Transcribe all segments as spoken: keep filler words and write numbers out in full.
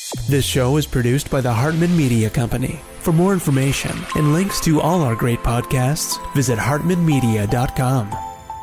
This show is produced by the Hartman Media Company. For more information and links to all our great podcasts, visit hartman media dot com.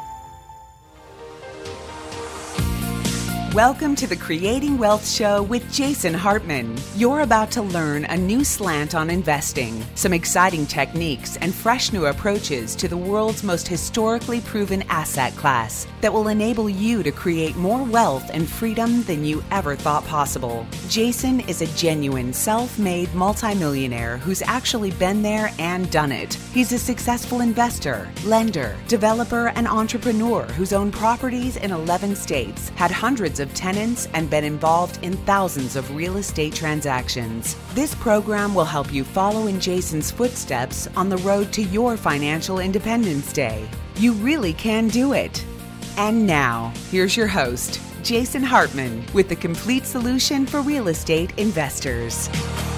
Welcome to the Creating Wealth Show with Jason Hartman. You're about to learn a new slant on investing, some exciting techniques, and fresh new approaches to the world's most historically proven asset class that will enable you to create more wealth and freedom than you ever thought possible. Jason is a genuine self-made multimillionaire who's actually been there and done it. He's a successful investor, lender, developer, and entrepreneur who's owned properties in eleven states, had hundreds of tenants, and been involved in thousands of real estate transactions. This program will help you follow in Jason's footsteps on the road to your financial independence day. You really can do it. And now, here's your host, Jason Hartman, with the complete solution for real estate investors.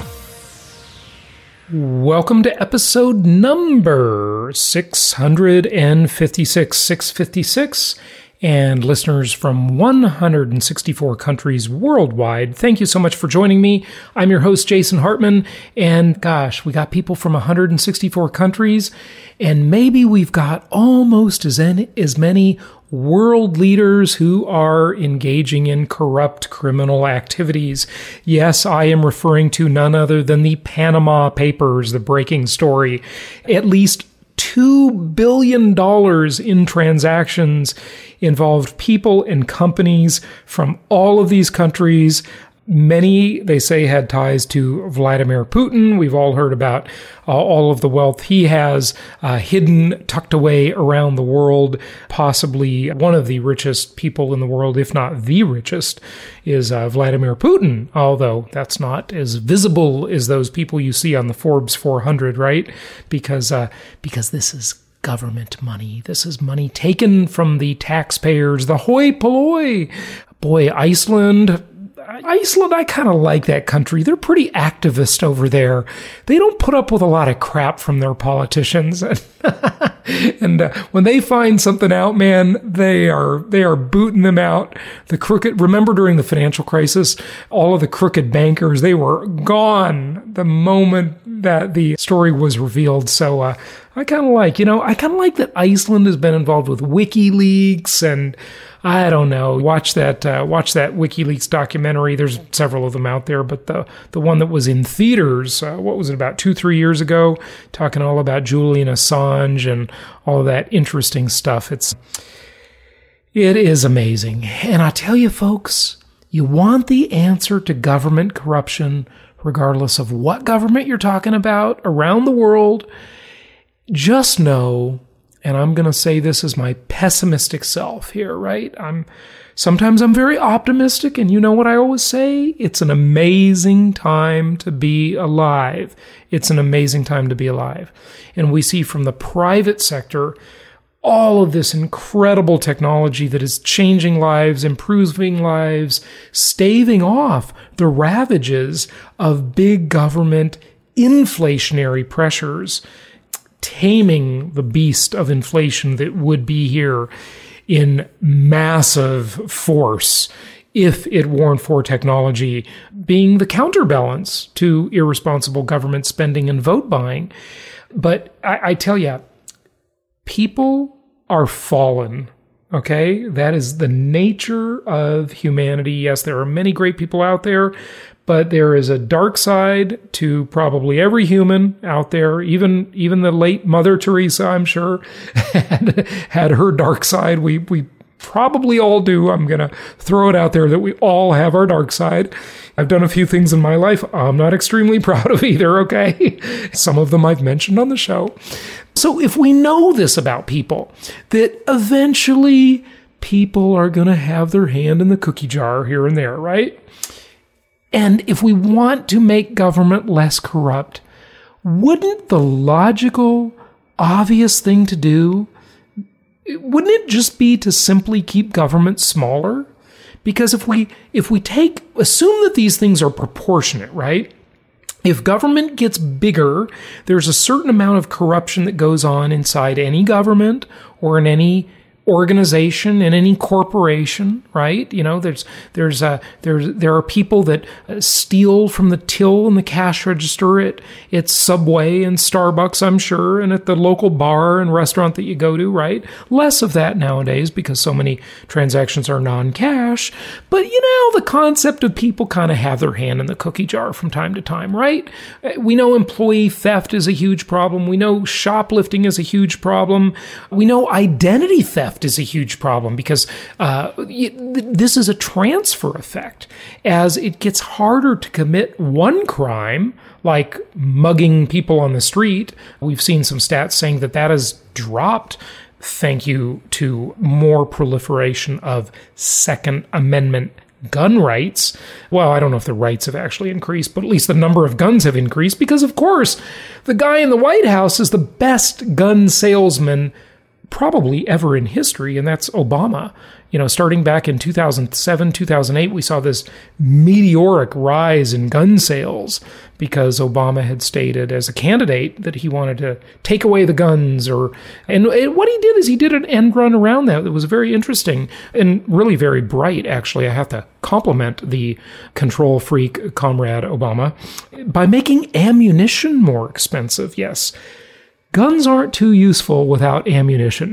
Welcome to episode number six fifty-six, six fifty-six. And listeners from one hundred sixty-four countries worldwide, thank you so much for joining me. I'm your host, Jason Hartman, and gosh, we got people from one hundred sixty-four countries, and maybe we've got almost as, any, as many world leaders who are engaging in corrupt criminal activities. Yes, I am referring to none other than the Panama Papers, the breaking story. At least two billion dollars in transactions involved people and companies from all of these countries. Many, they say, had ties to Vladimir Putin. We've all heard about uh, all of the wealth he has uh, hidden, tucked away around the world. Possibly one of the richest people in the world, if not the richest, is uh, Vladimir Putin, although that's not as visible as those people you see on the Forbes four hundred, right? Because, uh, because this is government money. This is money taken from the taxpayers, the hoi polloi. Boy, Iceland... Iceland, I kind of like that country. They're pretty activist over there. They don't put up with a lot of crap from their politicians. And uh, when they find something out, man, they are they are booting them out. The crooked, remember during the financial crisis, all of the crooked bankers, they were gone the moment that the story was revealed. So uh, I kind of like, you know, I kind of like that Iceland has been involved with WikiLeaks and I don't know. Watch that. Uh, watch that WikiLeaks documentary. There's several of them out there, but the the one that was in theaters, uh, what was it, about two, three years ago, talking all about Julian Assange and all of that interesting stuff. It's it is amazing, and I tell you, folks, you want the answer to government corruption, regardless of what government you're talking about around the world. Just know. And I'm going to say this as my pessimistic self here, right? I'm sometimes I'm very optimistic, and you know what I always say? It's an amazing time to be alive. It's an amazing time to be alive. And we see from the private sector all of this incredible technology that is changing lives, improving lives, staving off the ravages of big government inflationary pressures, taming the beast of inflation that would be here in massive force if it weren't for technology being the counterbalance to irresponsible government spending and vote buying. But I, I tell you, people are fallen. Okay, that is the nature of humanity. Yes, there are many great people out there, but there is a dark side to probably every human out there. Even even the late Mother Teresa, I'm sure, had, had her dark side. We we probably all do. I'm going to throw it out there that we all have our dark side. I've done a few things in my life I'm not extremely proud of either, okay? Some of them I've mentioned on the show. So if we know this about people, that eventually people are going to have their hand in the cookie jar here and there, right? And if we want to make government less corrupt, wouldn't the logical, obvious thing to do, wouldn't it just be to simply keep government smaller? Because if we if we take, assume that these things are proportionate, right? If government gets bigger, there's a certain amount of corruption that goes on inside any government or in any organization, in any corporation, right? You know, there's there's uh, there's there are people that uh, steal from the till and the cash register at at Subway and Starbucks, I'm sure, and at the local bar and restaurant that you go to, right? Less of that nowadays because so many transactions are non-cash. But you know, the concept of people kind of have their hand in the cookie jar from time to time, right? We know employee theft is a huge problem. We know shoplifting is a huge problem. We know identity theft is a huge problem because uh, this is a transfer effect. As it gets harder to commit one crime, like mugging people on the street, we've seen some stats saying that that has dropped thank you to more proliferation of Second Amendment gun rights. Well, I don't know if the rights have actually increased, but at least the number of guns have increased because, of course, the guy in the White House is the best gun salesman probably ever in history, and that's Obama. You know, starting back in two thousand seven, two thousand eight, we saw this meteoric rise in gun sales because Obama had stated as a candidate that he wanted to take away the guns. Or and what he did is he did an end run around that. It was very interesting and really very bright, actually. I have to compliment the control freak comrade Obama by making ammunition more expensive. Yes. Guns aren't too useful without ammunition.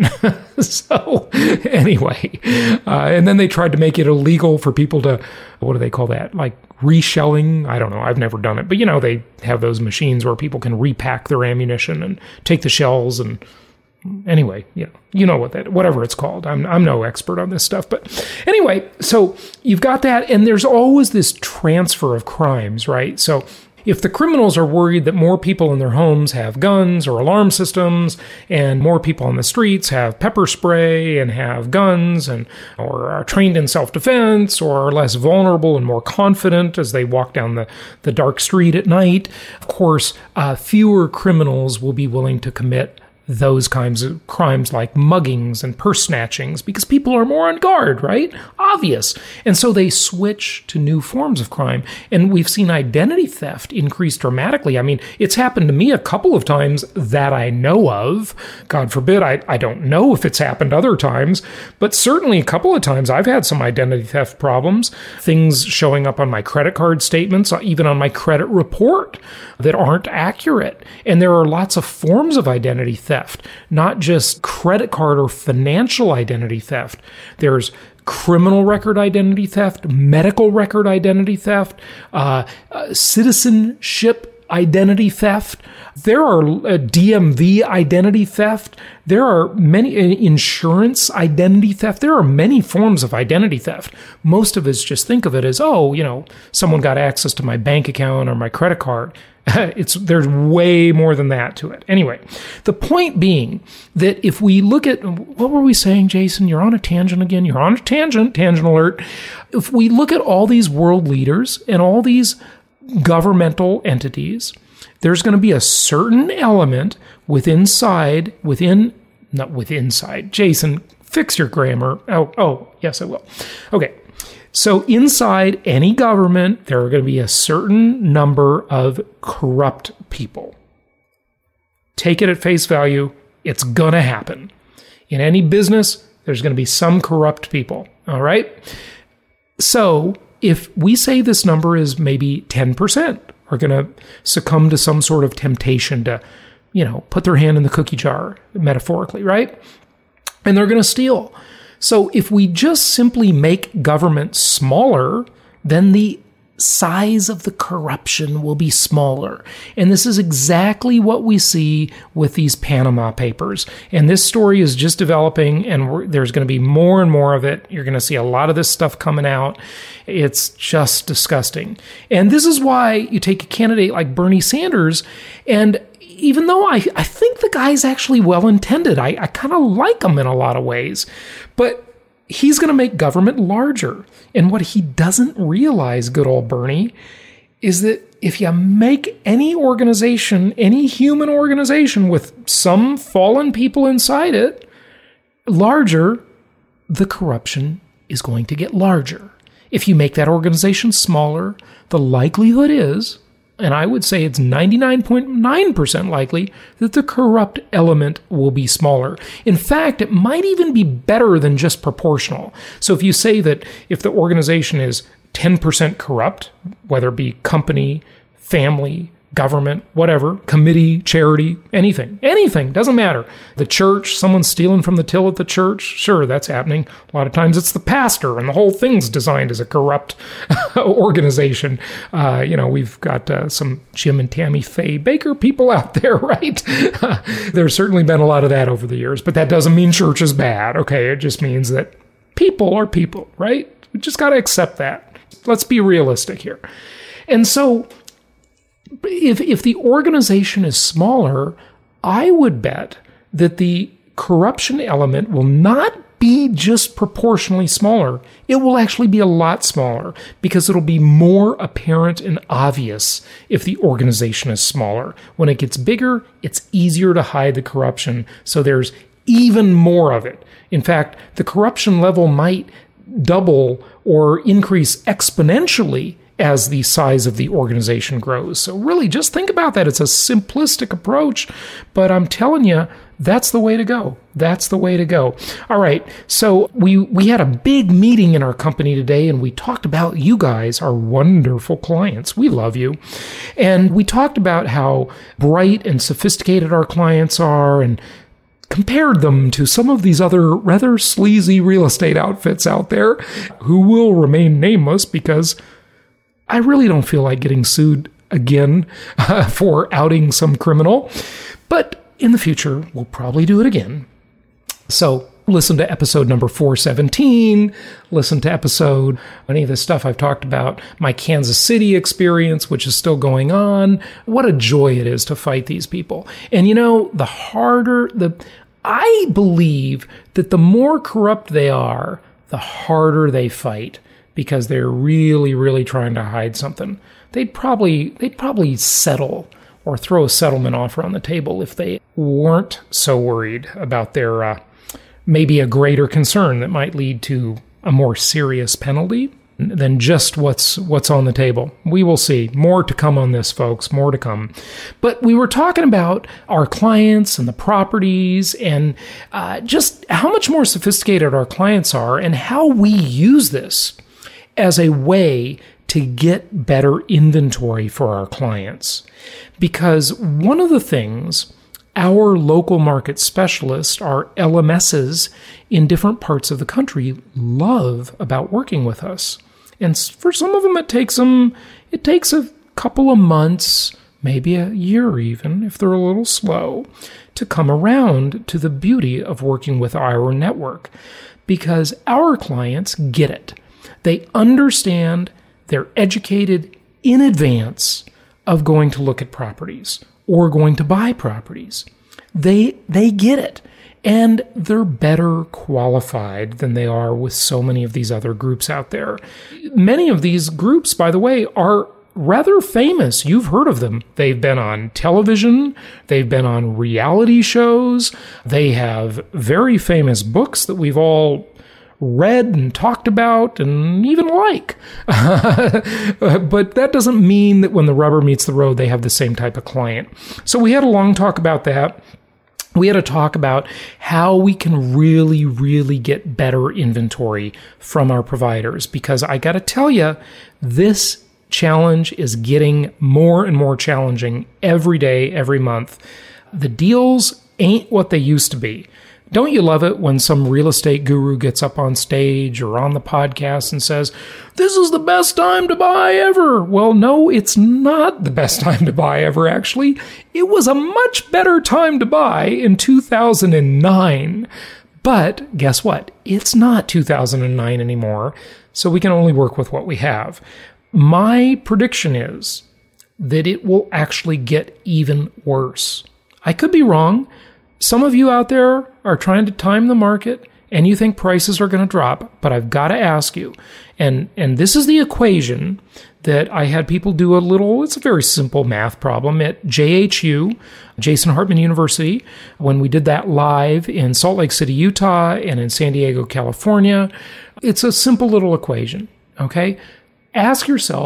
So anyway, uh, and then they tried to make it illegal for people to, what do they call that? Like reshelling? I don't know. I've never done it. But, you know, they have those machines where people can repack their ammunition and take the shells and anyway, you know, you know what that, whatever it's called. I'm I'm no expert on this stuff. But anyway, so you've got that. And there's always this transfer of crimes, right? So if the criminals are worried that more people in their homes have guns or alarm systems, and more people on the streets have pepper spray and have guns, and or are trained in self-defense, or are less vulnerable and more confident as they walk down the, the dark street at night, of course, uh, fewer criminals will be willing to commit those kinds of crimes like muggings and purse snatchings because people are more on guard, right? Obvious. And so they switch to new forms of crime. And we've seen identity theft increase dramatically. I mean, it's happened to me a couple of times that I know of. God forbid, I, I don't know if it's happened other times, but certainly a couple of times I've had some identity theft problems, things showing up on my credit card statements, even on my credit report that aren't accurate. And there are lots of forms of identity theft. Theft, not just credit card or financial identity theft. There's criminal record identity theft, medical record identity theft, uh, uh, citizenship identity theft. There are uh, D M V identity theft. There are many uh, insurance identity theft. There are many forms of identity theft. Most of us just think of it as, oh, you know, someone got access to my bank account or my credit card. It's there's way more than that to it. Anyway, the point being that if we look at, what were we saying, Jason? You're on a tangent again. You're on a tangent, tangent alert. If we look at all these world leaders and all these governmental entities, there's going to be a certain element within inside, within, not within inside. Jason, fix your grammar. Oh, oh, yes, I will. Okay. So inside any government, there are going to be a certain number of corrupt people. Take it at face value. It's going to happen. In any business, there's going to be some corrupt people. All right? So if we say this number is maybe ten percent are going to succumb to some sort of temptation to, you know, put their hand in the cookie jar, metaphorically, right? And they're going to steal. So if we just simply make government smaller, then the size of the corruption will be smaller. And this is exactly what we see with these Panama Papers. And this story is just developing, and we're, there's going to be more and more of it. You're going to see a lot of this stuff coming out. It's just disgusting. And this is why you take a candidate like Bernie Sanders, and even though I, I think the guy's actually well-intended, I, I kind of like him in a lot of ways, but he's going to make government larger. And what he doesn't realize, good old Bernie, is that if you make any organization, any human organization with some fallen people inside it larger, the corruption is going to get larger. If you make that organization smaller, the likelihood is and I would say it's ninety-nine point nine percent likely that the corrupt element will be smaller. In fact, it might even be better than just proportional. So if you say that if the organization is ten percent corrupt, whether it be company, family, government, whatever, committee, charity, anything, anything, doesn't matter. The church, someone's stealing from the till at the church, sure, that's happening. A lot of times it's the pastor, and the whole thing's designed as a corrupt organization. Uh, you know, we've got uh, some Jim and Tammy Faye Baker people out there, right? There's certainly been a lot of that over the years, but that doesn't mean church is bad, okay? It just means that people are people, right? We just got to accept that. Let's be realistic here. And so If if the organization is smaller, I would bet that the corruption element will not be just proportionally smaller. It will actually be a lot smaller because it'll be more apparent and obvious if the organization is smaller. When it gets bigger, it's easier to hide the corruption, so there's even more of it. In fact, the corruption level might double or increase exponentially as the size of the organization grows. So really, just think about that. It's a simplistic approach, but I'm telling you, that's the way to go. That's the way to go. All right, so we we had a big meeting in our company today, and we talked about you guys, our wonderful clients. We love you. And we talked about how bright and sophisticated our clients are, and compared them to some of these other rather sleazy real estate outfits out there who will remain nameless because I really don't feel like getting sued again uh, for outing some criminal, but in the future, we'll probably do it again. So listen to episode number four seventeen, listen to episode, any of the stuff I've talked about, my Kansas City experience, which is still going on. What a joy it is to fight these people. And you know, the harder, the I believe that the more corrupt they are, the harder they fight, because they're really, really trying to hide something. They'd probably they'd probably settle or throw a settlement offer on the table if they weren't so worried about their uh, maybe a greater concern that might lead to a more serious penalty than just what's what's on the table. We will see. More to come on this, folks. More to come. But we were talking about our clients and the properties and uh, just how much more sophisticated our clients are and how we use this as a way to get better inventory for our clients. Because one of the things our local market specialists, our L M Ss in different parts of the country, love about working with us. And for some of them, it takes them, it takes a couple of months, maybe a year even, if they're a little slow, to come around to the beauty of working with our network. Because our clients get it. They understand, they're educated in advance of going to look at properties or going to buy properties. They they get it, and they're better qualified than they are with so many of these other groups out there. Many of these groups, by the way, are rather famous. You've heard of them. They've been on television. They've been on reality shows. They have very famous books that we've all read and talked about and even like. But that doesn't mean that when the rubber meets the road, they have the same type of client. So we had a long talk about that. We had a talk about how we can really, really get better inventory from our providers. Because I got to tell you, this challenge is getting more and more challenging every day, every month. The deals ain't what they used to be. Don't you love it when some real estate guru gets up on stage or on the podcast and says, "This is the best time to buy ever"? Well, no, it's not the best time to buy ever, actually. It was a much better time to buy in two thousand nine. But guess what? It's not two thousand nine anymore, so we can only work with what we have. My prediction is that it will actually get even worse. I could be wrong. Some of you out there are trying to time the market and you think prices are going to drop, but I've got to ask you, and, and this is the equation that I had people do a little, it's a very simple math problem at J H U, Jason Hartman University, when we did that live in Salt Lake City, Utah, and in San Diego, California. It's a simple little equation, okay? Ask yourself,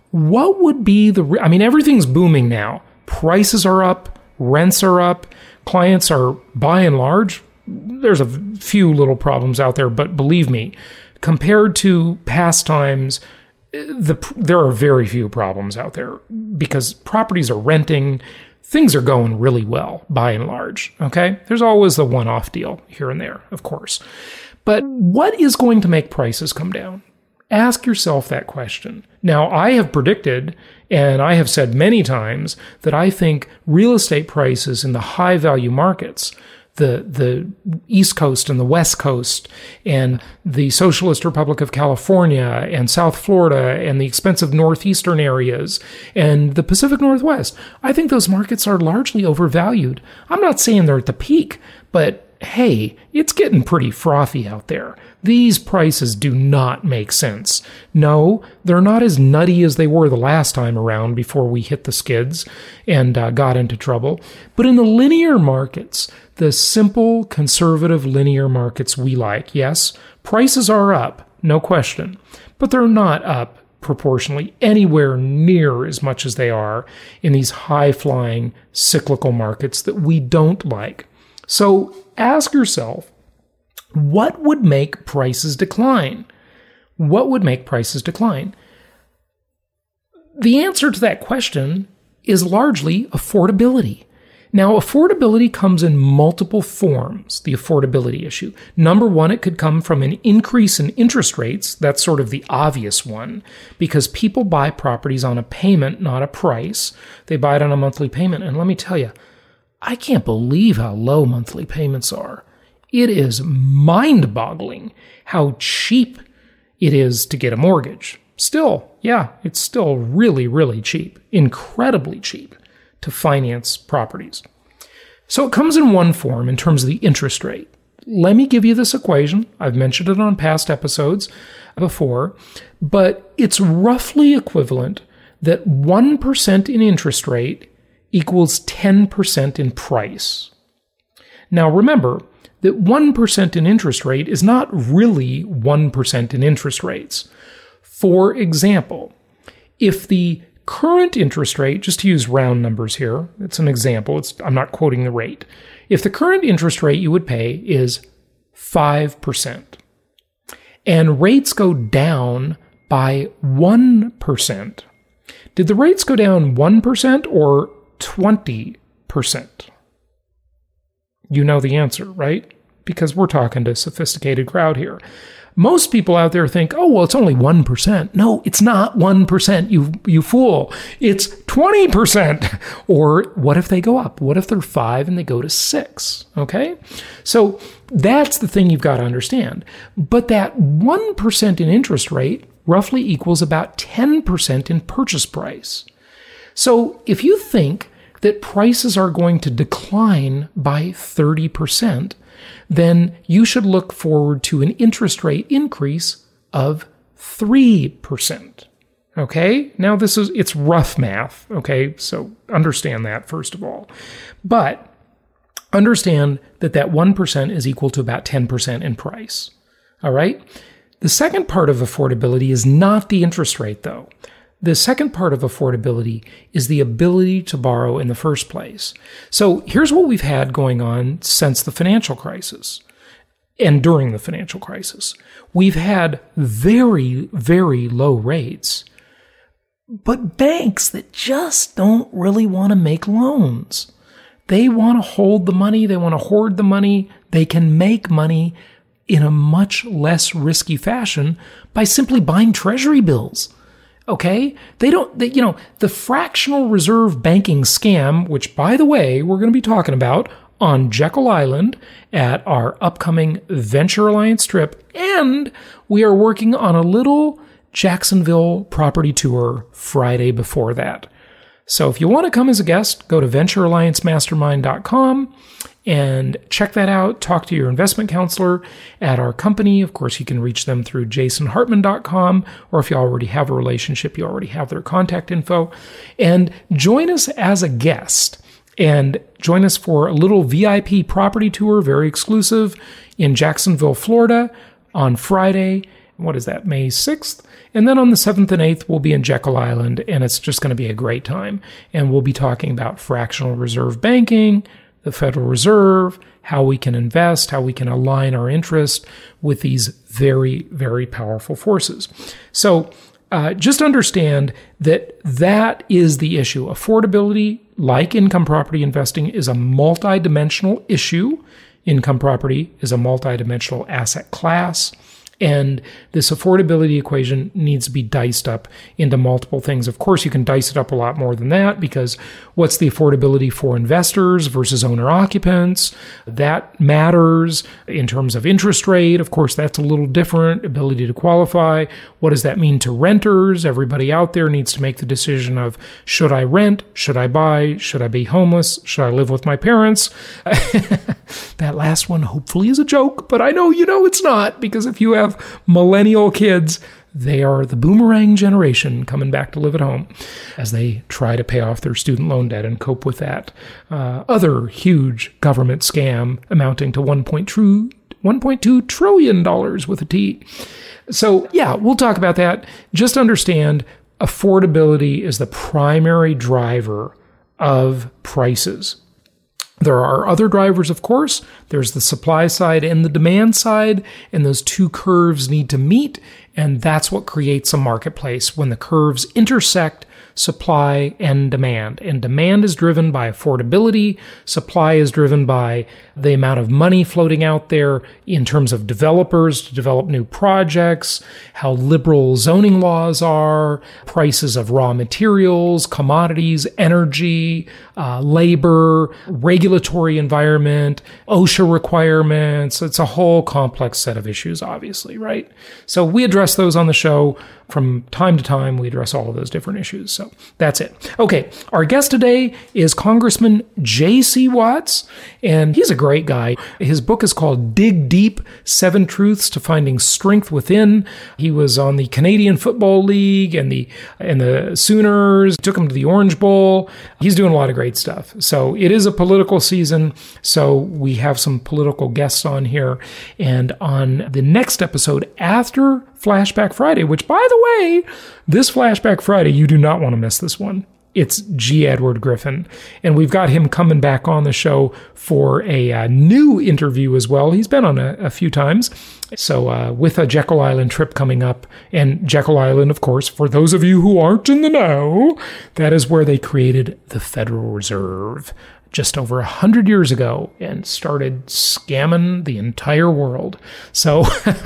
what would be the, I mean, everything's booming now. Prices are up, rents are up, clients are, by and large, there's a few little problems out there, but believe me, compared to past times, the, there are very few problems out there because properties are renting. Things are going really well, by and large, okay? There's always the one-off deal here and there, of course. But what is going to make prices come down? Ask yourself that question. Now, I have predicted, and I have said many times, that I think real estate prices in the high-value markets, the the East Coast and the West Coast, and the Socialist Republic of California, and South Florida, and the expensive northeastern areas, and the Pacific Northwest, I think those markets are largely overvalued. I'm not saying they're at the peak, but hey, it's getting pretty frothy out there. These prices do not make sense. No, they're not as nutty as they were the last time around before we hit the skids and uh, got into trouble. But in the linear markets, the simple, conservative linear markets we like, yes, prices are up, no question, but they're not up proportionally anywhere near as much as they are in these high-flying cyclical markets that we don't like. So ask yourself, what would make prices decline? What would make prices decline? The answer to that question is largely affordability. Now, affordability comes in multiple forms, the affordability issue. Number one, it could come from an increase in interest rates. That's sort of the obvious one, because people buy properties on a payment, not a price. They buy it on a monthly payment. And let me tell you, I can't believe how low monthly payments are. It is mind-boggling how cheap it is to get a mortgage. Still, yeah, it's still really, really cheap, incredibly cheap to finance properties. So it comes in one form in terms of the interest rate. Let me give you this equation. I've mentioned it on past episodes before, but it's roughly equivalent that one percent in interest rate equals ten percent in price. Now remember that one percent in interest rate is not really one percent in interest rates. For example, if the current interest rate, just to use round numbers here, it's an example, it's, I'm not quoting the rate. If the current interest rate you would pay is five percent, and rates go down by one percent, did the rates go down one percent or twenty percent? You know the answer, right? Because we're talking to a sophisticated crowd here. Most people out there think, oh, well, it's only one percent. No, it's not one percent, you you fool. It's twenty percent. Or what if they go up? What if they're five and they go to six? Okay? So that's the thing you've got to understand. But that one percent in interest rate roughly equals about ten percent in purchase price. So if you think that prices are going to decline by thirty percent, then you should look forward to an interest rate increase of three percent. Okay? Now this is, it's rough math, okay? So understand that first of all. But understand that that one percent is equal to about ten percent in price. All right? The second part of affordability is not the interest rate though. The second part of affordability is the ability to borrow in the first place. So here's what we've had going on since the financial crisis and during the financial crisis. We've had very, very low rates, but banks that just don't really want to make loans. They want to hold the money. They want to hoard the money. They can make money in a much less risky fashion by simply buying treasury bills. Okay? They don't, they, you know, the fractional reserve banking scam, which, by the way, we're going to be talking about on Jekyll Island at our upcoming Venture Alliance trip, and we are working on a little Jacksonville property tour Friday before that. So if you want to come as a guest, go to venture alliance mastermind dot com and check that out. Talk to your investment counselor at our company. Of course, you can reach them through jason hartman dot com, or if you already have a relationship, you already have their contact info. And join us as a guest and join us for a little V I P property tour, very exclusive, in Jacksonville, Florida on Friday. what is that, May sixth? And then on the seventh and eighth, we'll be in Jekyll Island, and it's just going to be a great time. And we'll be talking about fractional reserve banking, the Federal Reserve, how we can invest, how we can align our interest with these very, very powerful forces. So uh, just understand that that is the issue. Affordability, like income property investing, is a multidimensional issue. Income property is a multidimensional asset class. And this affordability equation needs to be diced up into multiple things. Of course, you can dice it up a lot more than that, because what's the affordability for investors versus owner-occupants? That matters in terms of interest rate. Of course, that's a little different. Ability to qualify. What does that mean to renters? Everybody out there needs to make the decision of, should I rent? Should I buy? Should I be homeless? Should I live with my parents? That last one hopefully is a joke, but I know you know it's not, because if you have millennial kids, they are the boomerang generation coming back to live at home as they try to pay off their student loan debt and cope with that uh, other huge government scam amounting to one point two trillion dollars with a T. So yeah, we'll talk about that. Just understand affordability is the primary driver of prices. There are other drivers, of course. There's the supply side and the demand side, and those two curves need to meet, and that's what creates a marketplace, when the curves intersect supply and demand. And demand is driven by affordability. Supply is driven by the amount of money floating out there in terms of developers to develop new projects, how liberal zoning laws are, prices of raw materials, commodities, energy, uh, labor, regulatory environment, OSHA requirements. It's a whole complex set of issues, obviously, right? So we address those on the show. From time to time, we address all of those different issues. So that's it. Okay, our guest today is Congressman J C Watts, and he's a great guy. His book is called Dig Deep, Seven Truths to Finding Strength Within. He was on the Canadian Football League and the and the Sooners, took him to the Orange Bowl. He's doing a lot of great stuff. So it is a political season, so we have some political guests on here. And on the next episode, after Flashback Friday, which, by the way, this Flashback Friday, you do not want to miss this one. It's G. Edward Griffin. And we've got him coming back on the show for a uh, new interview as well. He's been on a, a few times. So uh, with a Jekyll Island trip coming up. And Jekyll Island, of course, for those of you who aren't in the know, that is where they created the Federal Reserve just over a hundred years ago and started scamming the entire world. So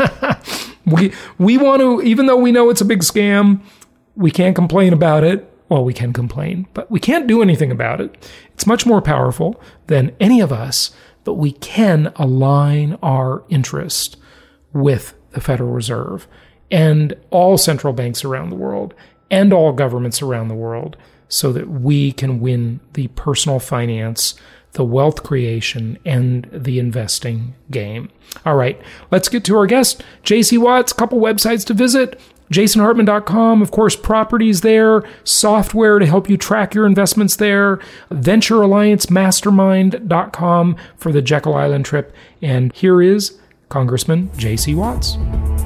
we we want to, even though we know it's a big scam, we can't complain about it. Well, we can complain, but we can't do anything about it. It's much more powerful than any of us, but we can align our interest with the Federal Reserve and all central banks around the world and all governments around the world, so that we can win the personal finance, the wealth creation, and the investing game. All right, let's get to our guest, J C Watts. A couple websites to visit. jason hartman dot com, of course, properties there, software to help you track your investments there, venture alliance mastermind dot com for the Jekyll Island trip. And here is Congressman J C Watts.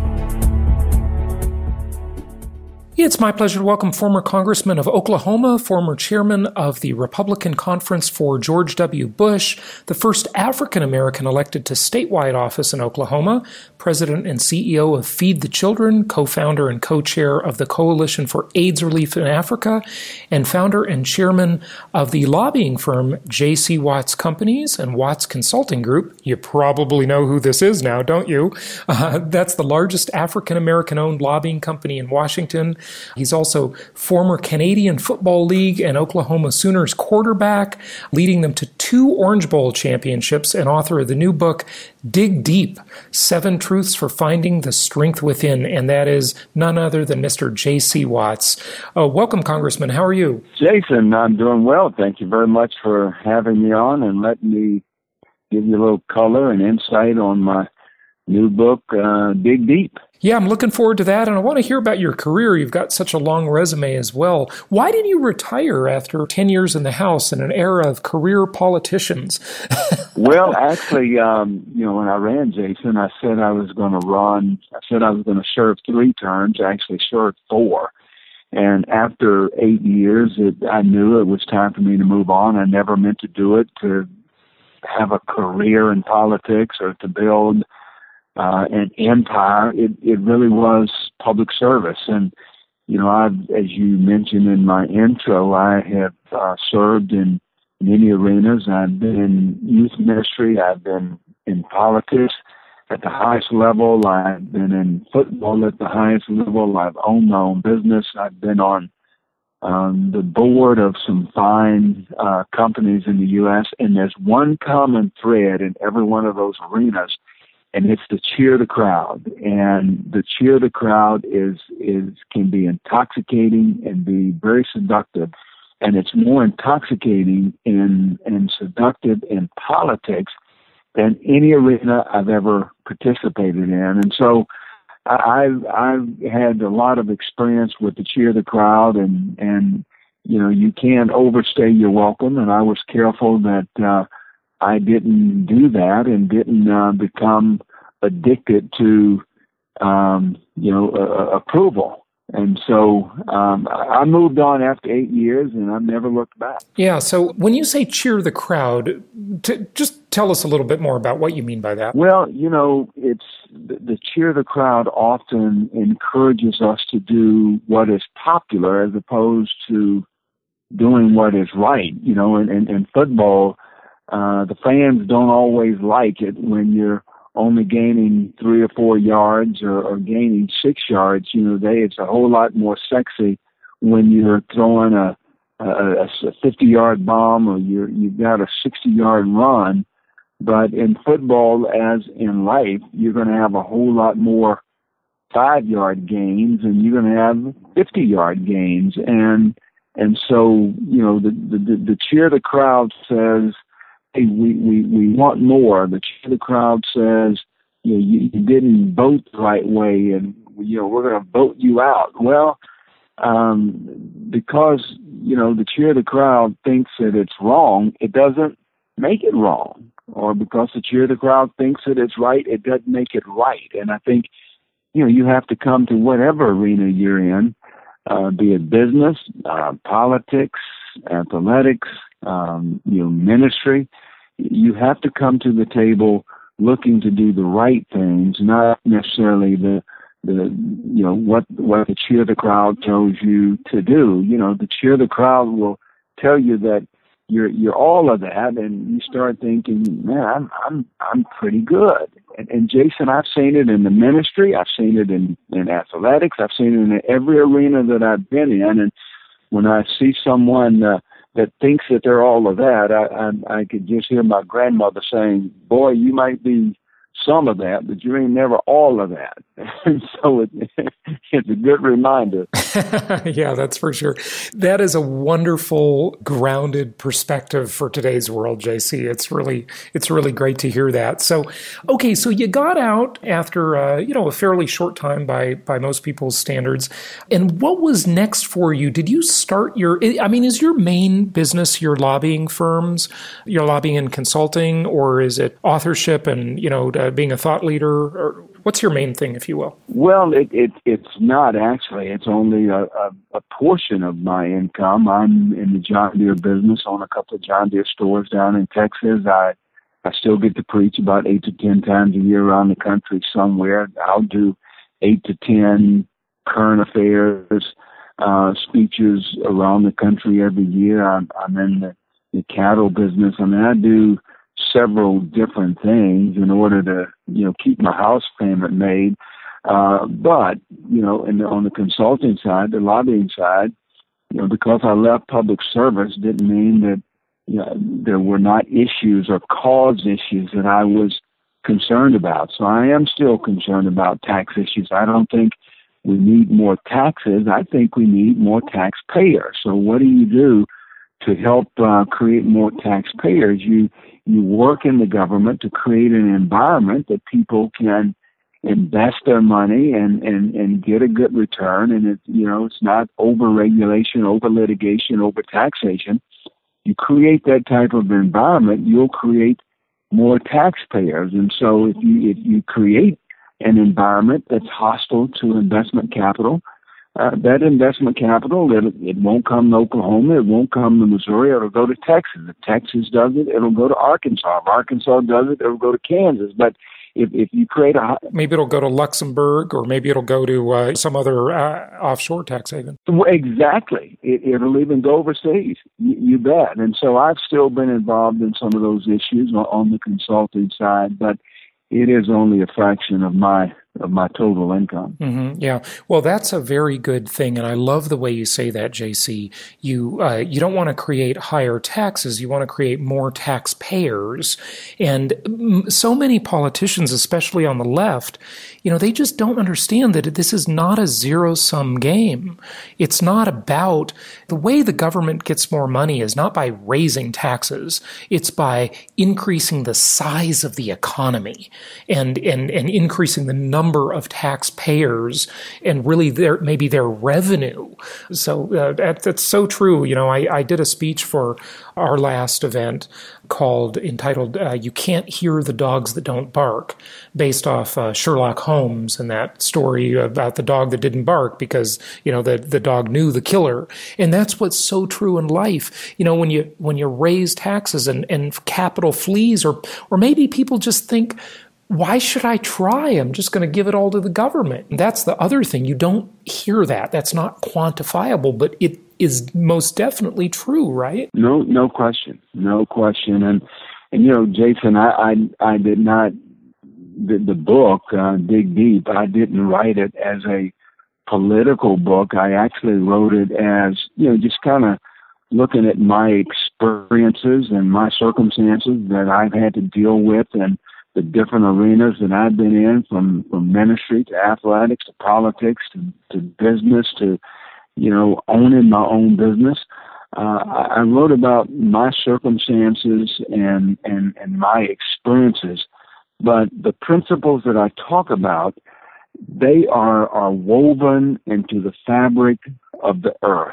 It's my pleasure to welcome former Congressman of Oklahoma, former chairman of the Republican Conference for George W. Bush, the first African-American elected to statewide office in Oklahoma, president and C E O of Feed the Children, co-founder and co-chair of the Coalition for AIDS Relief in Africa, and founder and chairman of the lobbying firm J C Watts Companies and Watts Consulting Group. You probably know who this is now, don't you? Uh, that's the largest African-American-owned lobbying company in Washington. He's also former Canadian Football League and Oklahoma Sooners quarterback, leading them to two Orange Bowl championships, and author of the new book, Dig Deep, Seven Truths for Finding the Strength Within, and that is none other than Mister J C Watts. Uh, welcome, Congressman. How are you? Jason, I'm doing well. Thank you very much for having me on and letting me give you a little color and insight on my new book, uh, Dig Deep. Yeah, I'm looking forward to that, and I want to hear about your career. You've got such a long resume as well. Why did you retire after ten years in the House in an era of career politicians? Well, actually, um, you know, when I ran, Jason, I said I was going to run, I said I was going to serve three terms. I actually served four. And after eight years, it, I knew it was time for me to move on. I never meant to do it to have a career in politics or to build Uh, an empire. It, it really was public service. And, you know, I've, as you mentioned in my intro, I have uh, served in many arenas. I've been in youth ministry. I've been in politics at the highest level. I've been in football at the highest level. I've owned my own business. I've been on um, the board of some fine uh, companies in the U S. And there's one common thread in every one of those arenas, and it's the cheer of the crowd. And the cheer of the crowd is, is, can be intoxicating and be very seductive. And it's more intoxicating and, and seductive in politics than any arena I've ever participated in. And so I've, I've had a lot of experience with the cheer of the crowd, and, and, you know, you can't overstay your welcome. And I was careful that, uh, I didn't do that and didn't uh, become addicted to, um, you know, uh, approval. And so um, I moved on after eight years, and I've never looked back. Yeah. So when you say cheer the crowd, t- just tell us a little bit more about what you mean by that. Well, you know, it's the, the cheer of the crowd often encourages us to do what is popular as opposed to doing what is right. You know, in, in, in football, Uh, the fans don't always like it when you're only gaining three or four yards or, or gaining six yards. You know, they, it's a whole lot more sexy when you're throwing a, a, a fifty-yard bomb or you're, you've got a sixty-yard run. But in football, as in life, you're going to have a whole lot more five-yard gains, and you're going to have fifty-yard gains. And and so, you know, the, the, the cheer of the crowd says, hey, we, we, we want more. The cheer of the crowd says, you know, you, you didn't vote the right way, and, you know, we're going to vote you out. Well, um, because, you know, the cheer of the crowd thinks that it's wrong, it doesn't make it wrong. Or because the cheer of the crowd thinks that it's right, it doesn't make it right. And I think, you know, you have to come to whatever arena you're in, uh, be it business, uh, politics, athletics, um, you know, ministry. You have to come to the table looking to do the right things, not necessarily the, the, you know, what, what the cheer of the crowd tells you to do. You know, the cheer of the crowd will tell you that you're, you're all of that, and you start thinking, man, I'm, I'm, I'm pretty good. And, and Jason, I've seen it in the ministry. I've seen it in, in athletics. I've seen it in every arena that I've been in. And when I see someone, uh, that thinks that they're all of that, I, I I could just hear my grandmother saying, boy, you might be some of that, but you ain't never all of that. And so it, it's a good reminder. Yeah, that's for sure. That is a wonderful, grounded perspective for today's world, J C. It's really, it's really great to hear that. So, okay, so you got out after, uh, you know, a fairly short time by by most people's standards. And what was next for you? Did you start your, I mean, is your main business your lobbying firms, your lobbying and consulting, or is it authorship and, you know, uh, being a thought leader? Or what's your main thing, if you will? Well, it, it it's not actually. It's only a, a, a portion of my income. I'm in the John Deere business, own a couple of John Deere stores down in Texas. I I still get to preach about eight to ten times a year around the country somewhere. I'll do eight to ten current affairs uh, speeches around the country every year. I'm, I'm in the, the cattle business. I mean, I do several different things in order to, you know, keep my house payment made. Uh, but, you know, and on the consulting side, the lobbying side, you know, because I left public service didn't mean that, you know, there were not issues or cause issues that I was concerned about. So I am still concerned about tax issues. I don't think we need more taxes. I think we need more taxpayers. So what do you do to help uh, create more taxpayers? You you work in the government to create an environment that people can invest their money and, and, and get a good return. And it, you know, it's not over regulation, over litigation, over taxation. You create that type of environment, you'll create more taxpayers. And so if you, if you create an environment that's hostile to investment capital, uh, that investment capital, it, it won't come to Oklahoma, it won't come to Missouri, it'll go to Texas. If Texas does it, it'll go to Arkansas. If Arkansas does it, it'll go to Kansas. But if, if you create a... Maybe it'll go to Luxembourg, or maybe it'll go to uh, some other uh, offshore tax haven. Exactly. It, it'll even go overseas. You, you bet. And so I've still been involved in some of those issues on, on the consulting side, but it is only a fraction of my of my total income. Mm-hmm, yeah. Well, that's a very good thing, and I love the way you say that, J C. You uh, you don't want to create higher taxes. You want to create more taxpayers. And so many politicians, especially on the left, you know, they just don't understand that this is not a zero-sum game. It's not about the way the government gets more money is not by raising taxes. It's by increasing the size of the economy and and and increasing the number of taxpayers and really their maybe their revenue. So uh, that, that's so true. You know, I, I did a speech for our last event called entitled uh, "You Can't Hear the Dogs That Don't Bark," based off uh, Sherlock Holmes and that story about the dog that didn't bark because you know the the dog knew the killer. And that's what's so true in life. You know, when you when you raise taxes and and capital flees, or or maybe people just think, why should I try? I'm just going to give it all to the government. And that's the other thing. You don't hear that. That's not quantifiable, but it is most definitely true, right? No, no question. No question. And, and you know, Jason, I, I, I did not, the, the book, uh, Dig Deep, I didn't write it as a political book. I actually wrote it as, you know, just kind of looking at my experiences and my circumstances that I've had to deal with and the different arenas that I've been in, from, from ministry to athletics to politics to, to business to, you know, owning my own business. Uh, I wrote about my circumstances and, and, and my experiences, but the principles that I talk about, they are, are woven into the fabric of the earth.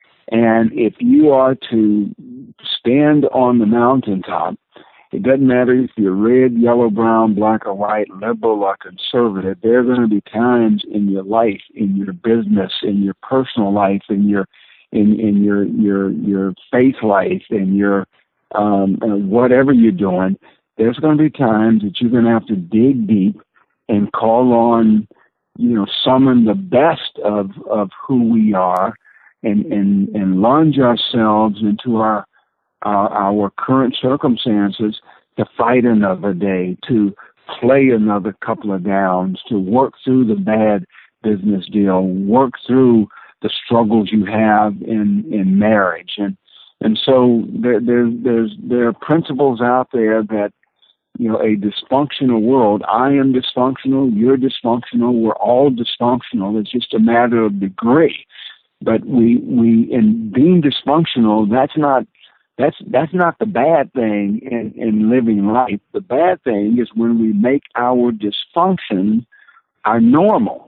And if you are to stand on the mountaintop, it doesn't matter if you're red, yellow, brown, black or white, liberal or conservative. There are going to be times in your life, in your business, in your personal life, in your in, in your your your faith life, in your um, uh, whatever you're doing. There's going to be times that you're going to have to dig deep and call on, you know, summon the best of of who we are, and and and launch ourselves into our Uh, our current circumstances to fight another day, to play another couple of downs, to work through the bad business deal, work through the struggles you have in, in marriage. And and so there, there, there's, there are principles out there that, you know, a dysfunctional world, I am dysfunctional, you're dysfunctional, we're all dysfunctional. It's just a matter of degree. But we, we in being dysfunctional, that's not That's that's not the bad thing in, in living life. The bad thing is when we make our dysfunction our normal.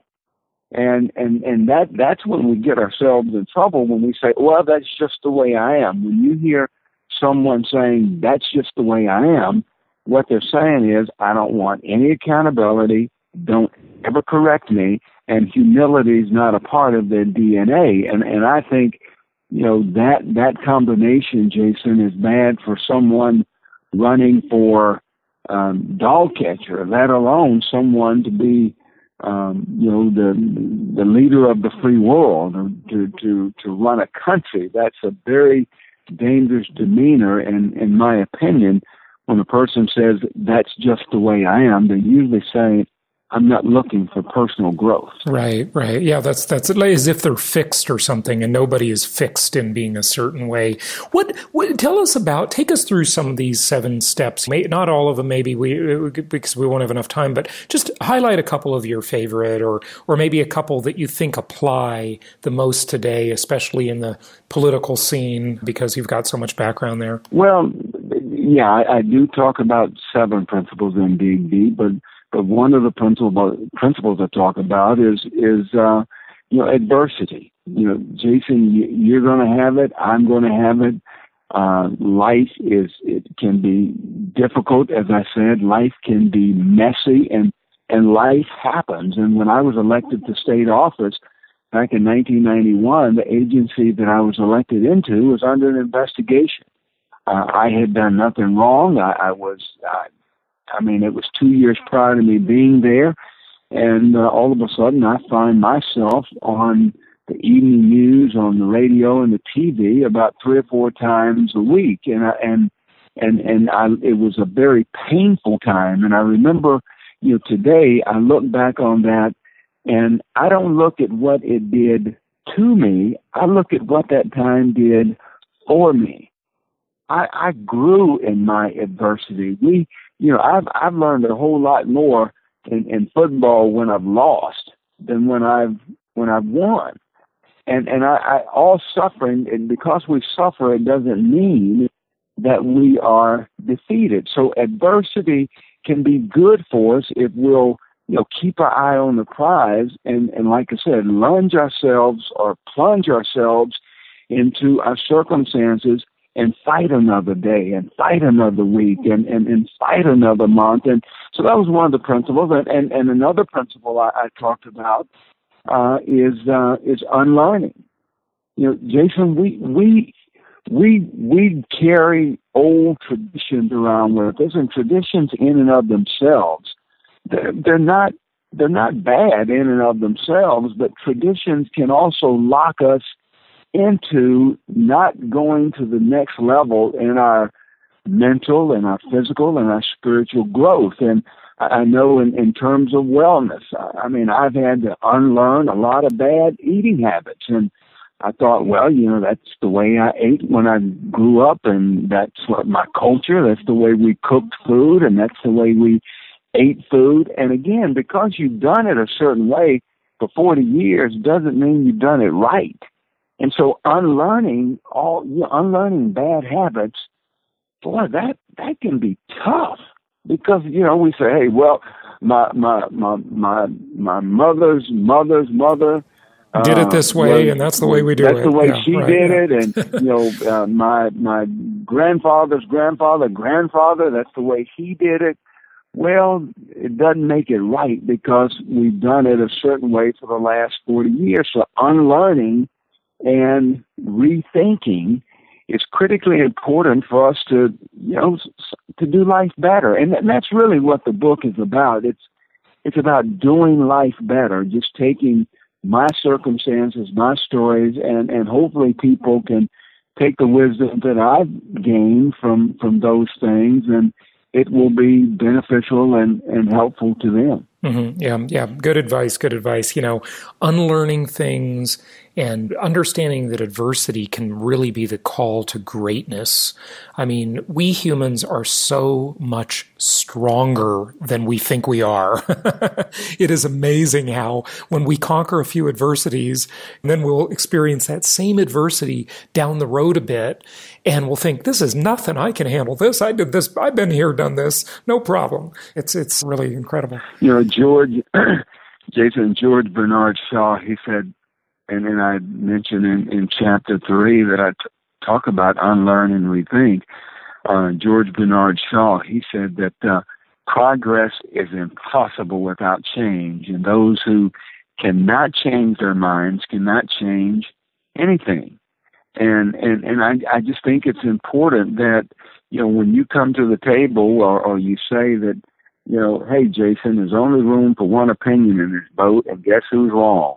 And and, and that, that's when we get ourselves in trouble, when we say, well, that's just the way I am. When you hear someone saying, that's just the way I am, what they're saying is, I don't want any accountability, don't ever correct me, and humility is not a part of their D N A. And and I think, you know, that that combination, Jason, is bad for someone running for um, dog catcher, let alone someone to be, um, you know, the the leader of the free world, or to, to, to run a country. That's a very dangerous demeanor. And in my opinion, when a person says, that's just the way I am, they're usually saying, I'm not looking for personal growth. Right, right. Yeah, that's that's as if they're fixed or something, and nobody is fixed in being a certain way. What, what tell us about, take us through some of these seven steps. May, not all of them, maybe, we because we won't have enough time, but just highlight a couple of your favorite, or or maybe a couple that you think apply the most today, especially in the political scene, because you've got so much background there. Well, yeah, I, I do talk about seven principles in Dig Deep, but but one of the principle, principles I talk about is, is uh, you know, adversity. You know, Jason, you're going to have it. I'm going to have it. Uh, life is, it can be difficult. As I said, life can be messy, and, and life happens. And when I was elected to state office back in nineteen ninety-one, the agency that I was elected into was under an investigation. Uh, I had done nothing wrong. I, I was, uh, I mean, it was two years prior to me being there. And uh, all of a sudden I find myself on the evening news, on the radio and the T V about three or four times a week. And, I, and, and, and I, it was a very painful time. And I remember, you know, today I look back on that, and I don't look at what it did to me. I look at what that time did for me. I, I grew in my adversity. We, you know, I've I've learned a whole lot more in, in football when I've lost than when I've when I've won. And and I, I all suffering, and because we suffer, it doesn't mean that we are defeated. So adversity can be good for us if we'll, you know, keep our eye on the prize and, and like I said, lunge ourselves or plunge ourselves into our circumstances and fight another day and fight another week and, and, and fight another month. And so that was one of the principles. And, and, and another principle I, I talked about uh, is uh, is unlearning. You know, Jason, we we we we carry old traditions around with us, and traditions in and of themselves, they're, they're not they're not bad in and of themselves, but traditions can also lock us into not going to the next level in our mental and our physical and our spiritual growth. And I know in, in terms of wellness, I mean, I've had to unlearn a lot of bad eating habits. And I thought, well, you know, that's the way I ate when I grew up, and that's what my culture, that's the way we cooked food, and that's the way we ate food. And again, because you've done it a certain way for forty years doesn't mean you've done it right. And so unlearning all, you know, unlearning bad habits, boy, that, that can be tough, because, you know, we say, hey, well, my, my, my, my, my mother's mother's mother did it this way, uh, and that's the way we do that's it. That's the way yeah, she right, did yeah. it. And, you know, uh, my, my grandfather's grandfather, grandfather, that's the way he did it. Well, it doesn't make it right, because we've done it a certain way for the last forty years. So unlearning and rethinking is critically important for us to, you know, to do life better. And that's really what the book is about. It's, it's about doing life better, just taking my circumstances, my stories, and, and hopefully people can take the wisdom that I've gained from, from those things, and it will be beneficial and, and helpful to them. Mm-hmm. Yeah, yeah. Good advice, good advice. You know, unlearning things and understanding that adversity can really be the call to greatness. I mean, we humans are so much stronger than we think we are. It is amazing how when we conquer a few adversities, then we'll experience that same adversity down the road a bit, and we'll think, this is nothing. I can handle this. I did this. I've been here, done this. No problem. It's, it's really incredible. You know, George, Jason, George Bernard Shaw, he said, and then I mentioned in, in chapter three that I t- talk about unlearn and rethink. Uh, George Bernard Shaw, he said that uh, progress is impossible without change, and those who cannot change their minds cannot change anything. And and and I I just think it's important that, you know, when you come to the table, or, or you say that, you know, hey, Jason, there's only room for one opinion in this boat, and guess who's wrong?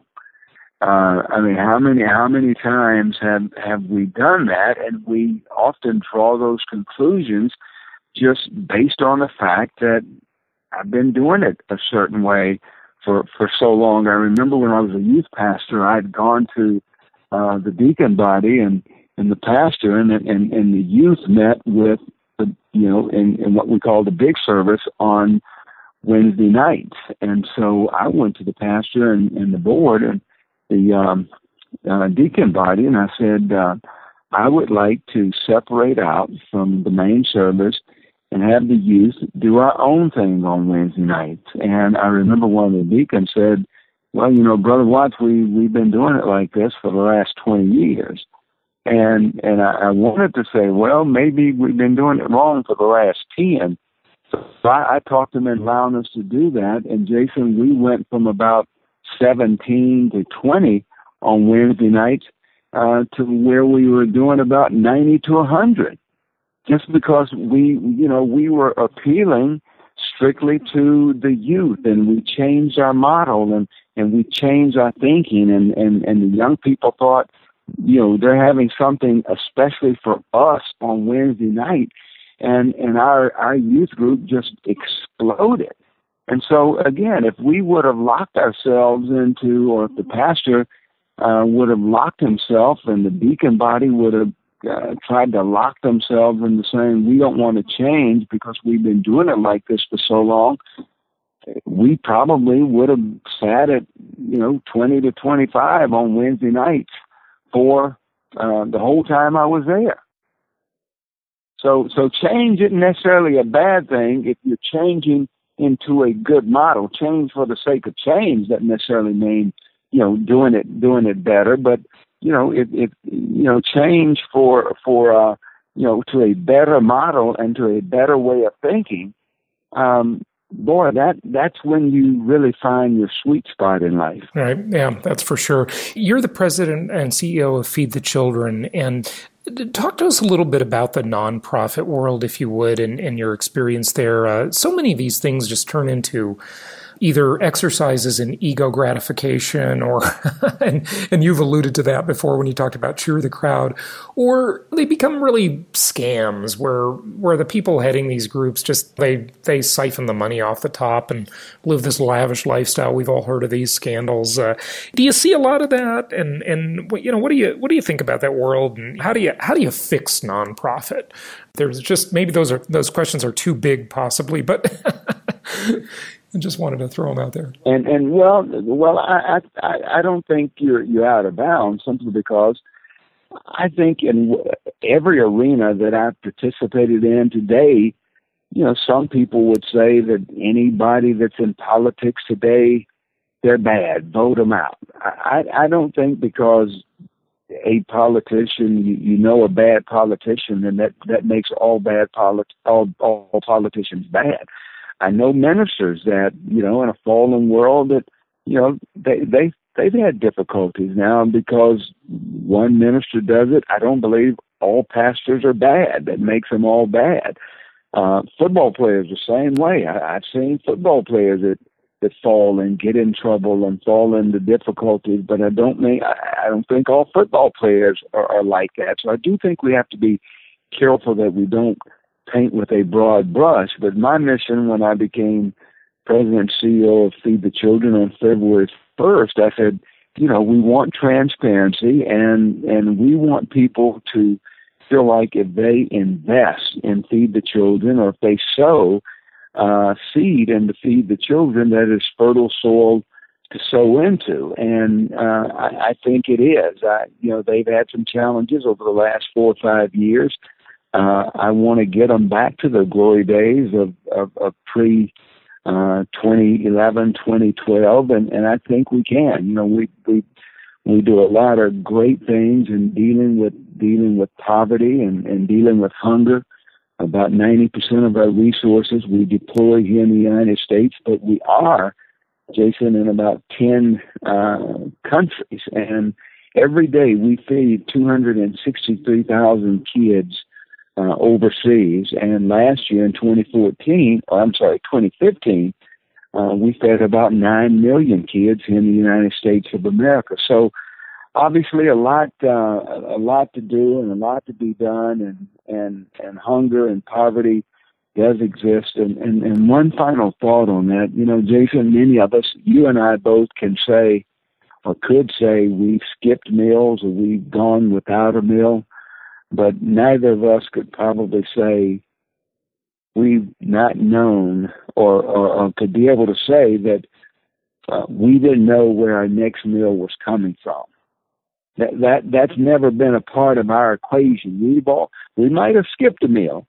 Uh, I mean, how many how many times have, have we done that? And we often draw those conclusions just based on the fact that I've been doing it a certain way for, for so long. I remember when I was a youth pastor, I'd gone to uh, the deacon body and, and the pastor and, and, and the youth met with, the, you know, in, in what we call the big service on Wednesday nights. And so I went to the pastor and, and the board and the um, uh, deacon body, and I said, uh, I would like to separate out from the main service and have the youth do our own thing on Wednesday nights. And I remember one of the deacons said, well, you know, Brother Watts, we, we've been doing it like this for the last twenty years. And and I, I wanted to say, well, maybe we've been doing it wrong for the last ten. So I, I talked them into allowing us to do that. And Jason, we went from about seventeen to twenty on Wednesday nights uh, to where we were doing about ninety to one hundred. Just because we, you know, we were appealing strictly to the youth, and we changed our model, and, and we changed our thinking, and, and, and the young people thought, you know, they're having something especially for us on Wednesday night, and, and our, our youth group just exploded. And so, again, if we would have locked ourselves into, or if the pastor uh, would have locked himself and the deacon body would have Uh, tried to lock themselves into saying we don't want to change because we've been doing it like this for so long, we probably would have sat at, you know, twenty to twenty-five on Wednesday nights for uh, the whole time I was there. So, so change isn't necessarily a bad thing if you're changing into a good model. Change for the sake of change doesn't necessarily mean, you know, doing it doing it better, but you know, it, it, you know, change for, for, uh, you know, to a better model and to a better way of thinking. Um, boy, that, that's when you really find your sweet spot in life. Right. Yeah, that's for sure. You're the president and C E O of Feed the Children, and talk to us a little bit about the nonprofit world, if you would, and, and your experience there. Uh, so many of these things just turn into either exercises in ego gratification, or and, and you've alluded to that before when you talked about cheer the crowd, or they become really scams where where the people heading these groups just they they siphon the money off the top and live this lavish lifestyle. We've all heard of these scandals. Uh, do you see a lot of that? And and you know, what do you what do you think about that world? And how do you how do you fix nonprofit? There's just maybe those are those questions are too big, possibly, but. I just wanted to throw them out there. And and well, well, I I, I don't think you're you're out of bounds, simply because I think in every arena that I've participated in today, you know, some people would say that anybody that's in politics today, they're bad. Vote them out. I I don't think because a politician, you, you know, a bad politician, then that that makes all bad polit- all all politicians bad. I know ministers that, you know, in a fallen world that, you know, they, they, they've had difficulties now because one minister does it. I don't believe all pastors are bad. That makes them all bad. Uh, football players the same way. I, I've seen football players that, that fall and get in trouble and fall into difficulties, but I don't mean, I, I don't think all football players are, are like that. So I do think we have to be careful that we don't paint with a broad brush. But my mission when I became president and C E O of Feed the Children on February first, I said, you know, we want transparency, and, and we want people to feel like if they invest in Feed the Children, or if they sow uh, seed into Feed the Children, that is fertile soil to sow into. And uh, I, I think it is. I, you know, they've had some challenges over the last four or five years. Uh, I want to get them back to the glory days of, of, of pre uh, twenty eleven, twenty twelve, and, and I think we can. You know, we we we do a lot of great things in dealing with dealing with poverty and, and dealing with hunger. About ninety percent of our resources we deploy here in the United States, but we are, Jason, in about ten uh, countries, and every day we feed two hundred sixty-three thousand kids Uh, overseas. And last year in twenty fourteen, or I'm sorry, twenty fifteen, uh, we fed about nine million kids in the United States of America. So obviously a lot, uh, a lot to do and a lot to be done, and, and, and hunger and poverty does exist. And, and, and one final thought on that, you know, Jason, many of us, you and I both can say, or could say, we've skipped meals or we've gone without a meal. But neither of us could probably say we've not known or, or, or could be able to say that uh, we didn't know where our next meal was coming from. That that that's never been a part of our equation. We've all we might have skipped a meal,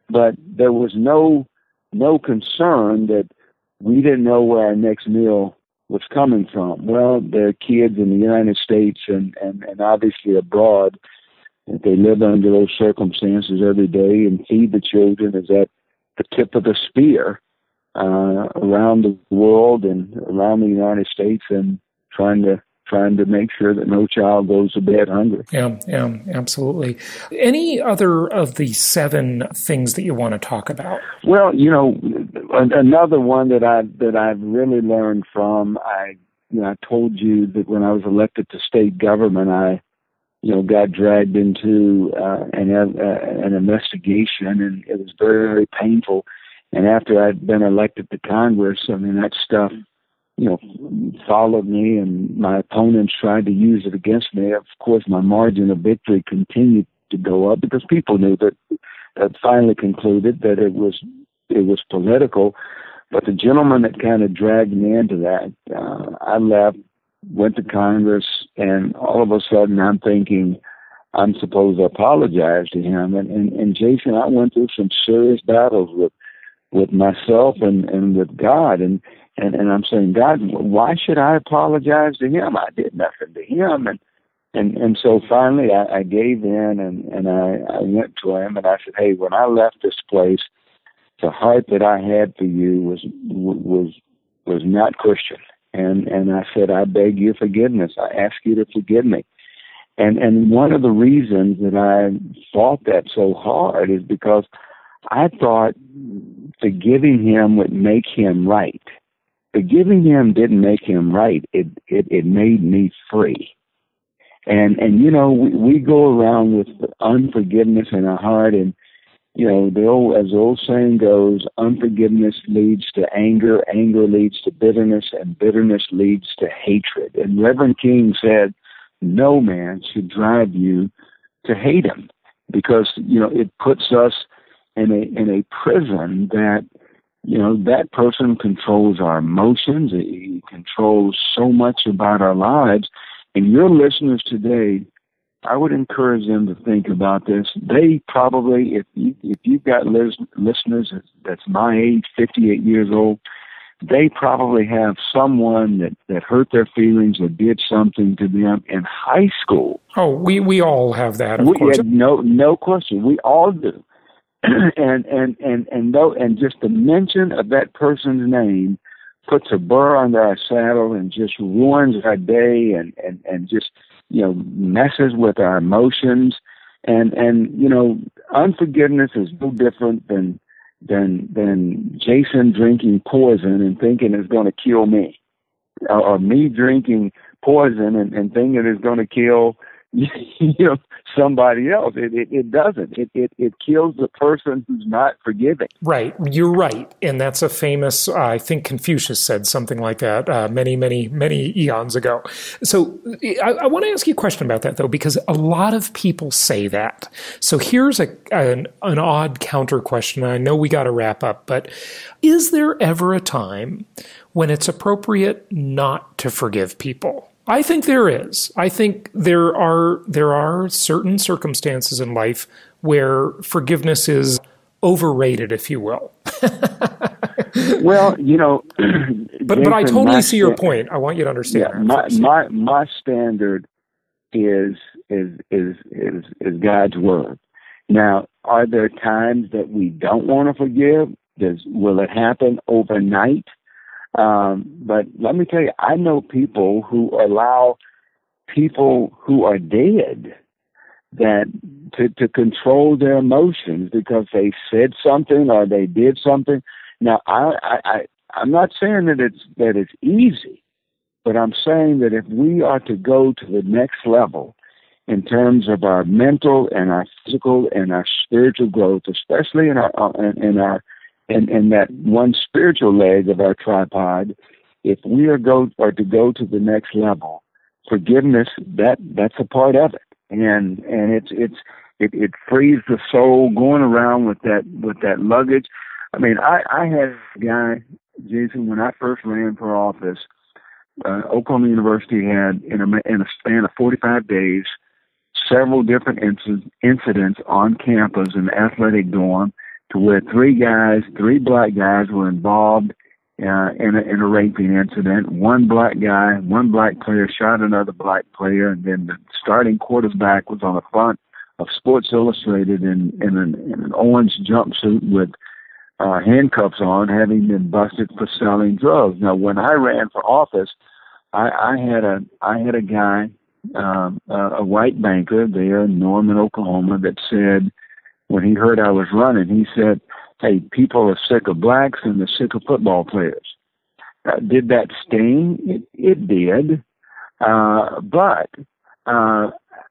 but there was no no concern that we didn't know where our next meal was coming from. Well, there are kids in the United States and, and, and obviously abroad that they live under those circumstances every day, and feed the children is at the tip of the spear uh, around the world and around the United States, and trying to trying to make sure that no child goes to bed hungry. Yeah, yeah, absolutely. Any other of the seven things that you want to talk about? Well, you know, another one that I that I've really learned from, I you know, I told you that when I was elected to state government, I you know got dragged into uh, an uh, an investigation, and it was very, very painful. And after I'd been elected to Congress, I mean, that stuff, you know, followed me, and my opponents tried to use it against me. Of course, my margin of victory continued to go up because people knew that, that finally concluded that it was it was political. But the gentleman that kind of dragged me into that, uh, I left, went to Congress, and all of a sudden I'm thinking I'm supposed to apologize to him. And, and, and Jason, I went through some serious battles with with myself and, and with God. And And, and I'm saying, God, why should I apologize to him? I did nothing to him. And and, and so finally I, I gave in, and, and I, I went to him, and I said, hey, when I left this place, the heart that I had for you was was was not Christian. And and I said, I beg your forgiveness. I ask you to forgive me. And and one of the reasons that I fought that so hard is because I thought forgiving him would make him right. Forgiving him didn't make him right. It it, it made me free. And and you know we, we go around with unforgiveness in our heart, and you know the old as the old saying goes, unforgiveness leads to anger, anger leads to bitterness, and bitterness leads to hatred. And Reverend King said, no man should drive you to hate him, because you know it puts us in a in a prison that. You know, that person controls our emotions. He controls so much about our lives. And your listeners today, I would encourage them to think about this. They probably, if, you, if you've got lis- listeners that's my age, fifty-eight years old, they probably have someone that, that hurt their feelings or did something to them in high school. Oh, we, we all have that, of we, course. No, no question. We all do. and and and and though and just the mention of that person's name puts a burr under our saddle and just ruins our day, and and and just you know messes with our emotions, and and you know unforgiveness is no different than than than Jason drinking poison and thinking it's going to kill me, or, or me drinking poison and, and thinking it's going to kill you know somebody else. It, it it doesn't. It, it it kills the person who's not forgiving. Right. You're right. And that's a famous, uh, I think Confucius said something like that uh, many, many, many eons ago. So I, I want to ask you a question about that, though, because a lot of people say that. So here's a an, an odd counter question. I know we got to wrap up, but is there ever a time when it's appropriate not to forgive people? I think there is. I think there are there are certain circumstances in life where forgiveness is overrated, if you will. Well, you know, but Jason, but I totally see your stand- point. I want you to understand. Yeah, that my first. my my standard is is is is is God's word. Now, are there times that we don't want to forgive? Does will it happen overnight? Um, but let me tell you, I know people who allow people who are dead that to, to control their emotions because they said something or they did something. Now, I, I, I, I'm not saying that it's that it's easy, but I'm saying that if we are to go to the next level in terms of our mental and our physical and our spiritual growth, especially in our in, in our And, and that one spiritual leg of our tripod, if we are go are to go to the next level, forgiveness that that's a part of it, and and it's it's it, it frees the soul going around with that with that luggage. I mean, I I had a guy, Jason, when I first ran for office. Uh, Oklahoma University had in a in a span of forty-five days, several different inc- incidents on campus in the athletic dorm. to where three guys, three black guys were involved uh, in, a, in a raping incident. One black guy, one black player shot another black player, and then the starting quarterback was on the front of Sports Illustrated in, in, an, in an orange jumpsuit with uh, handcuffs on, having been busted for selling drugs. Now, when I ran for office, I, I had a I had a guy, um, uh, a white banker there in Norman, Oklahoma, that said, when he heard I was running, he said, "Hey, people are sick of blacks and they're sick of football players." Uh, did that sting? It, it did, uh, but uh,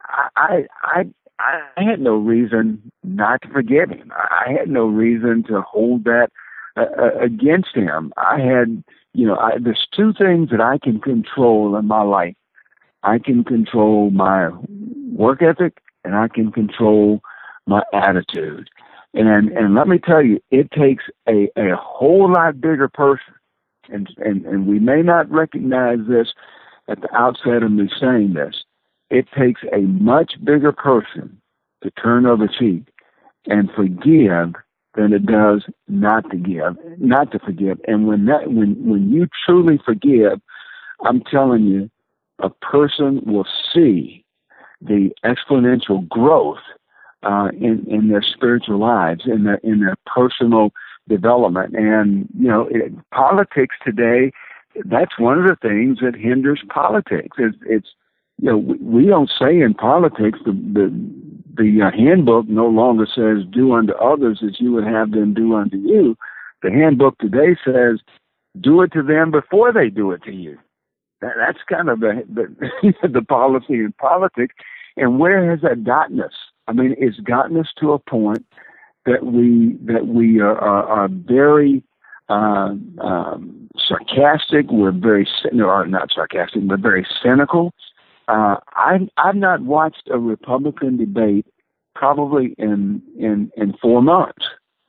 I I. I had no reason not to forgive him. I had no reason to hold that uh, against him. I had, you know, I, there's two things that I can control in my life. I can control my work ethic, and I can control my attitude. And and let me tell you, it takes a, a whole lot bigger person, and, and, and we may not recognize this at the outset of me saying this. It takes a much bigger person to turn over cheek and forgive than it does not to give, not to forgive. And when that, when, when you truly forgive, I'm telling you, a person will see the exponential growth uh, in in their spiritual lives, in their in their personal development. And you know, it, politics today, that's one of the things that hinders politics. It's, it's you know, we, we don't say in politics, the the, the uh, handbook no longer says do unto others as you would have them do unto you. The handbook today says do it to them before they do it to you. That, that's kind of the, the the policy in politics. And where has that gotten us? I mean, it's gotten us to a point that we that we are, are, are very uh, um, sarcastic. We're very no, not sarcastic, but very cynical. Uh, I, I've not watched a Republican debate probably in in, in four months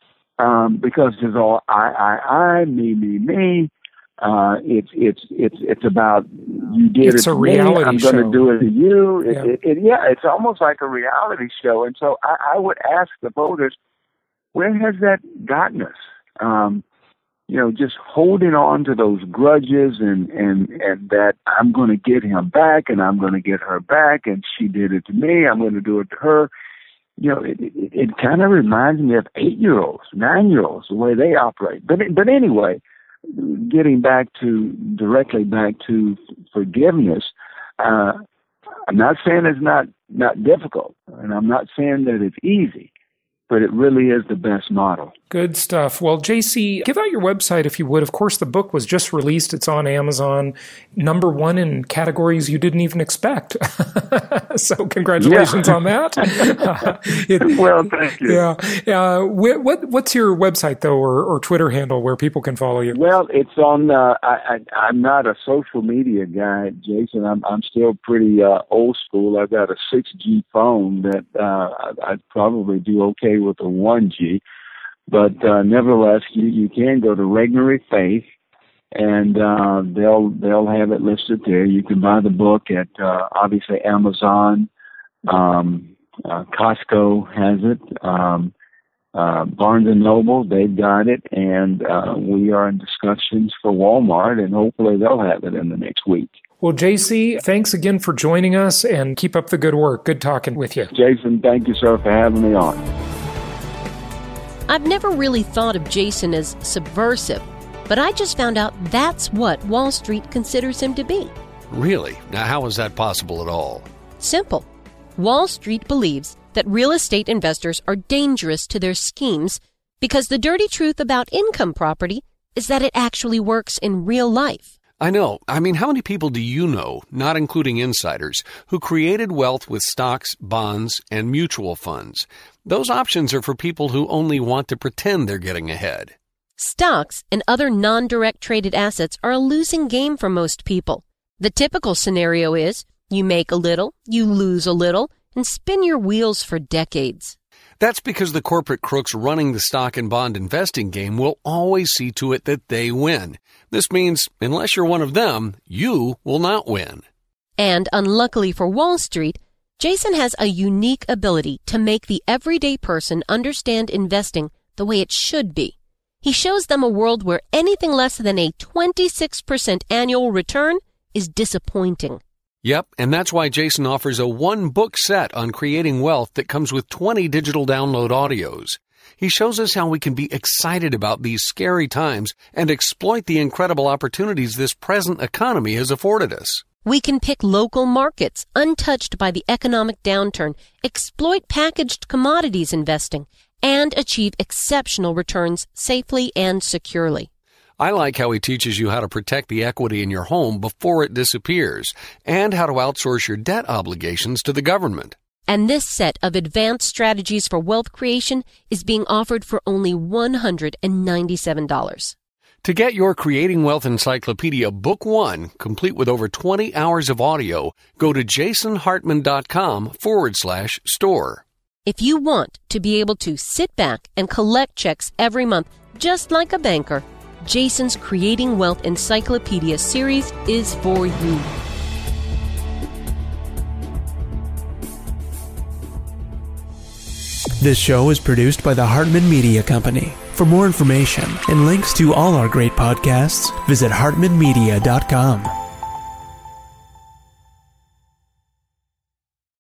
um, because it's all I, I, I, me, me, me. Uh, it's it's it's it's about you did it's it a to reality me. I'm show. going to do it to you. It, Yeah. It, it, yeah, it's almost like a reality show. And so I, I would ask the voters, where has that gotten us? Um, you know, just holding on to those grudges and and and that I'm going to get him back and I'm going to get her back and she did it to me. I'm going to do it to her. You know, it, it, it kind of reminds me of eight-year-olds, nine-year-olds, the way they operate. But but anyway. Getting back to directly back to forgiveness, uh, I'm not saying it's not, not difficult, and I'm not saying that it's easy, but it really is the best model. Good stuff. Well, J C, give out your website if you would. Of course, the book was just released. It's on Amazon. Number one in categories you didn't even expect. So congratulations yeah. on that. Uh, it, well, thank you. Yeah. Uh, what, what What's your website, though, or, or Twitter handle where people can follow you? Well, it's on, uh, I, I, I'm not a social media guy, Jason. I'm, I'm still pretty uh, old school. I've got a six G phone that uh, I'd probably do okay with a one G. But uh, nevertheless, you, you can go to Regnery Faith, and uh, they'll they'll have it listed there. You can buy the book at uh, obviously Amazon, um, uh, Costco has it, um, uh, Barnes and Noble, they've got it, and uh, we are in discussions for Walmart, and hopefully they'll have it in the next week. Well, J C, thanks again for joining us, and keep up the good work. Good talking with you. Jason, thank you, sir, for having me on. I've never really thought of Jason as subversive, but I just found out that's what Wall Street considers him to be. Really? Now, how is that possible at all? Simple. Wall Street believes that real estate investors are dangerous to their schemes because the dirty truth about income property is that it actually works in real life. I know. I mean, how many people do you know, not including insiders, who created wealth with stocks, bonds, and mutual funds? Those options are for people who only want to pretend they're getting ahead. Stocks and other non-direct traded assets are a losing game for most people. The typical scenario is you make a little, you lose a little, and spin your wheels for decades. That's because the corporate crooks running the stock and bond investing game will always see to it that they win. This means, unless you're one of them, you will not win. And unluckily for Wall Street, Jason has a unique ability to make the everyday person understand investing the way it should be. He shows them a world where anything less than a twenty-six percent annual return is disappointing. Yep, and that's why Jason offers a one-book set on creating wealth that comes with twenty digital download audios. He shows us how we can be excited about these scary times and exploit the incredible opportunities this present economy has afforded us. We can pick local markets untouched by the economic downturn, exploit packaged commodities investing, and achieve exceptional returns safely and securely. I like how he teaches you how to protect the equity in your home before it disappears and how to outsource your debt obligations to the government. And this set of advanced strategies for wealth creation is being offered for only one hundred ninety-seven dollars. To get your Creating Wealth Encyclopedia Book One, complete with over twenty hours of audio, go to jasonhartman.com forward slash store. If you want to be able to sit back and collect checks every month, just like a banker, Jason's Creating Wealth Encyclopedia series is for you. This show is produced by the Hartman Media Company. For more information and links to all our great podcasts, visit hartman media dot com.